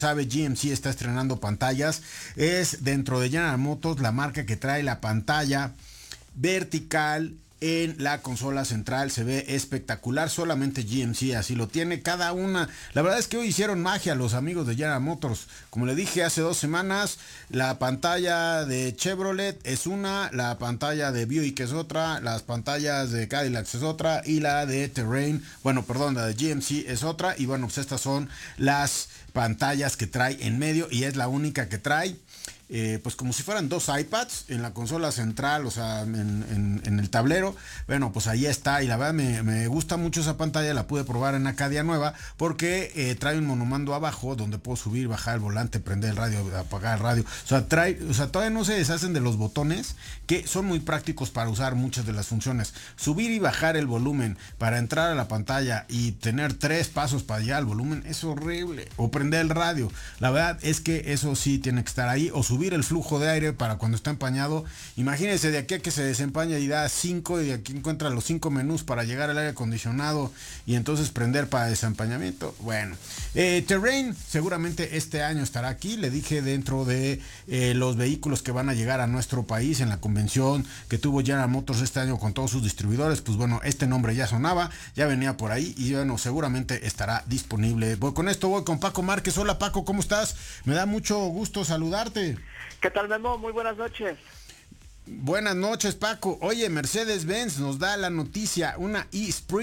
sabe, GMC está estrenando pantallas. Es dentro de General Motors la marca que trae la pantalla vertical en la consola central. Se ve espectacular, solamente GMC así lo tiene, cada una. La verdad es que hoy hicieron magia los amigos de General Motors. Como le dije hace 2 semanas, la pantalla de Chevrolet es una, la pantalla de Buick es otra, las pantallas de Cadillac es otra, y la de Terrain, la de GMC es otra. Y bueno, pues estas son las pantallas que trae en medio, y es la única que trae. Pues como si fueran 2 iPads en la consola central, o sea, en el tablero. Bueno, pues ahí está, y la verdad me gusta mucho esa pantalla. La pude probar en Acadia Nueva porque trae un monomando abajo donde puedo subir, bajar el volante, prender el radio, apagar el radio. O sea, todavía no se deshacen de los botones, que son muy prácticos para usar muchas de las funciones. Subir y bajar el volumen para entrar a la pantalla y tener 3 pasos para llegar al volumen es horrible. O prender el radio. La verdad es que eso sí tiene que estar ahí. O subir el flujo de aire para cuando está empañado. Imagínense, de aquí a que se desempaña y da 5, y de aquí encuentra los 5 menús para llegar al aire acondicionado y entonces prender para desempañamiento. Bueno, Terrain seguramente este año estará aquí. Le dije, dentro de los vehículos que van a llegar a nuestro país en la convención que tuvo General Motors este año con todos sus distribuidores. Pues bueno, este nombre ya sonaba, ya venía por ahí, y bueno, seguramente estará disponible. Voy con Paco Márquez. Hola Paco, ¿cómo estás? Me da mucho gusto saludarte. ¿Qué tal, Memo? Muy buenas noches. Buenas noches, Paco. Oye, Mercedes-Benz nos da la noticia, una eSpring